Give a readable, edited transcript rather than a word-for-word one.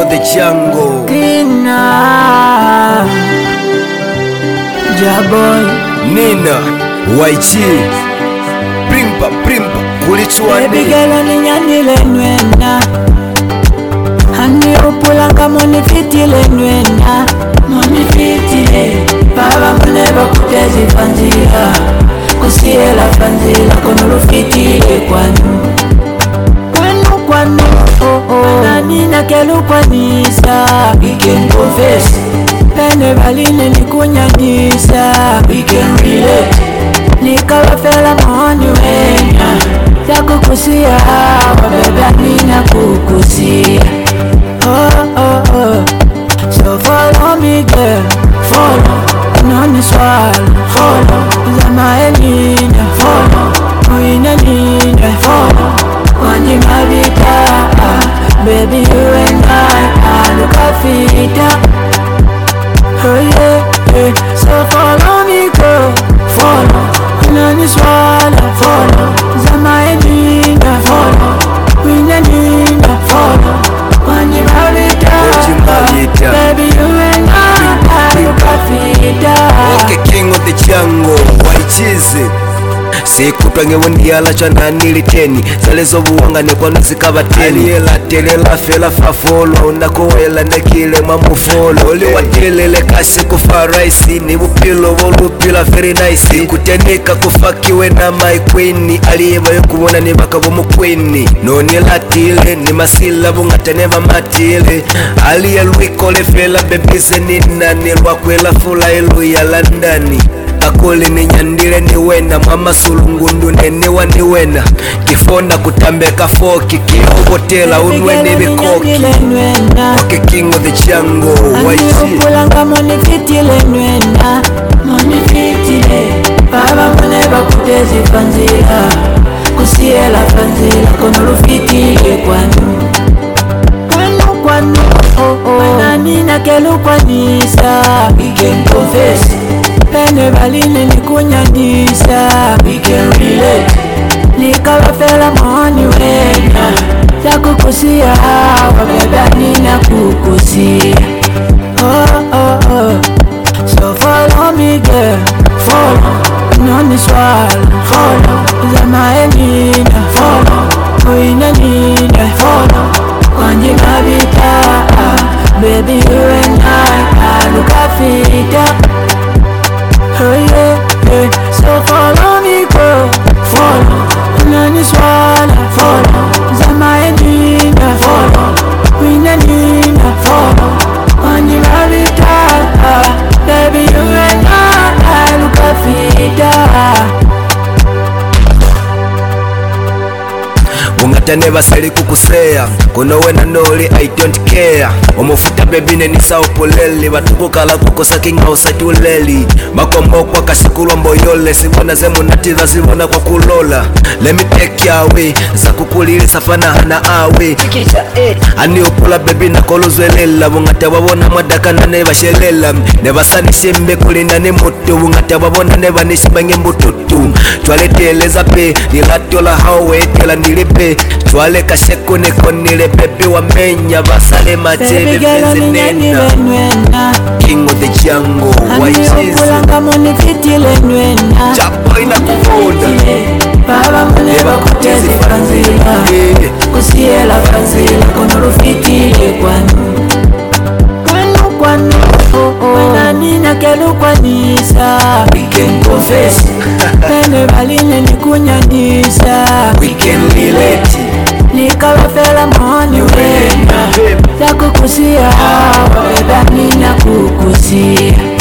of the jungle. Kina Jaboy Nina YG Primpa Kulichwani Baby girl ninyandile nwena Hani upulanga monifitile nwena Monifitile Baba muneba kutezi fanzila Kusiela fanzila konurufitile kwanu Kwanu Nanina kelu kwanisa We can confess Pene baline nikunyandisa We can relate Nikawafela mahoni wenya Takukusia Wabeba nina kukusia So follow me girl Follow Noni swallow Follow Zama elina Follow Uina nina Follow Wanyi mavita Baby you and I look afita Oh yeah So follow me girl Follow Nani swallow Follow Zama elina Follow Uina nina Follow Wanyi mavita Baby you and I look afita Okay, king of the jungle YG Sikutwange wondiala chana niliteni Zalezo buwangane kwa nuzikaba teni Aliela telela fela fafolo Nakowela nekile mamufolo Oli watilele kasi kufa raisi Ni upilo volupila very nice Kutenika kufakiwe na my queen Alieba yokuwona ni bakabo mukwini Noni latile ni masila bungate neva matile Aliye luikole fela bebize nina Nilwakwela fula ilu ya landani Akuli ni nyandile ni wena Mama sulungundu neniwa ni wena Kifona kutambeka foki Kiobotela unwe ni bikoki Okay, king of the jungle YG Upulanga monifitile nwena Monifitile Baba muneba kutezi fanzila Kusiela fanzila konurufitile kwanu Kwanu Mananina kelu kwanisa We can confess Pene baline nikunyandisa We can relate Nikawafela mahoni wenya Takukusia Wabeba nina kukusia So follow me girl Follow Noni swallow Follow Zama elina Follow Uina nina Follow Wanji mavita Baby you and I look afita Oh yeah So follow me girl Follow Nani swallow Follow Zama elina Follow Uina nina Follow Wanji mavita Baby you and I look afita Ungatane basali kukusea Kuno wena noli I don't care Omufuta bebine nisa upuleli Batukukala kukosa kinga usatuleli Makombo kwa kasikulwa mboyole Sibona zemu natiza zibona kwa kulola Let me take ya away Za kukulili safana hana awe Ani upula bebi na koluzwelela Ungate wabona mwadaka na neba shelela Neba sani shimbe kulina ni mutu Ungate wabona neba nishimba mbututu Chwale teleza pe Nilatola hawe tela nilipe Chwale kasheku niko nile baby wamenya Basale machebe penzi nena King of the jungle Hani upulanga monifitile nwena Chapo ina kufunda Baba muneba kutezi fanzila Kusiela fanzila konurufitile kwanu Mananina kelu kwanisa We can confess Pene baline nikunyandisa We can relate Nikawafela mahoni wena Takukusia Wabeba nina kukusia